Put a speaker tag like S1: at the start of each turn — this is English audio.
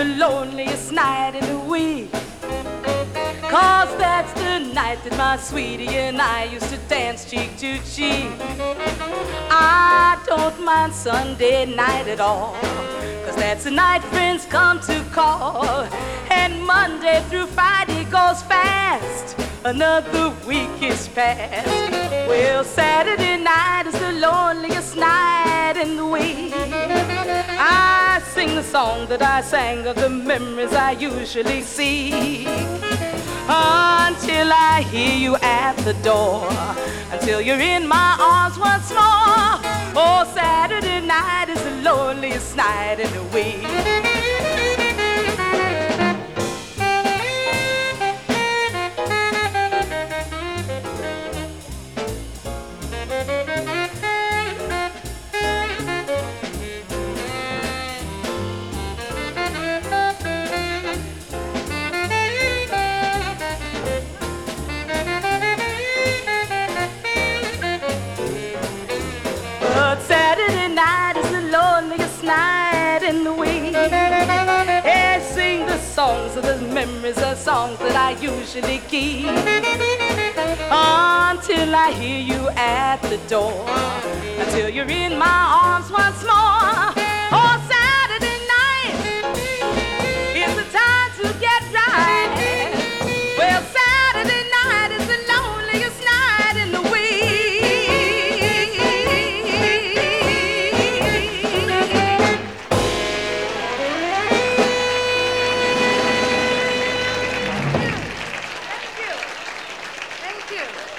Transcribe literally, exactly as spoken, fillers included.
S1: the loneliest night in the week. Cause that's the night that my sweetie and I used to dance cheek to cheek. I don't mind Sunday night at all, cause that's the night friends come to call. And Monday through Friday goes fast, another week is past. Well, Saturday night is the loneliest night in the week. I sing the song that I sang of the memories I usually see, until I hear you at the door, until you're in my arms once more. Oh, Saturday night is the loneliest night in the week. But Saturday night is the loneliest night in the week. I sing the songs of the memories, the songs that I usually keep, until I hear you at the door, until you're in my arms once more. Oh, Saturday night is the time to get right. Well, Saturday night is the loneliest night in the week. Thank you. Thank you.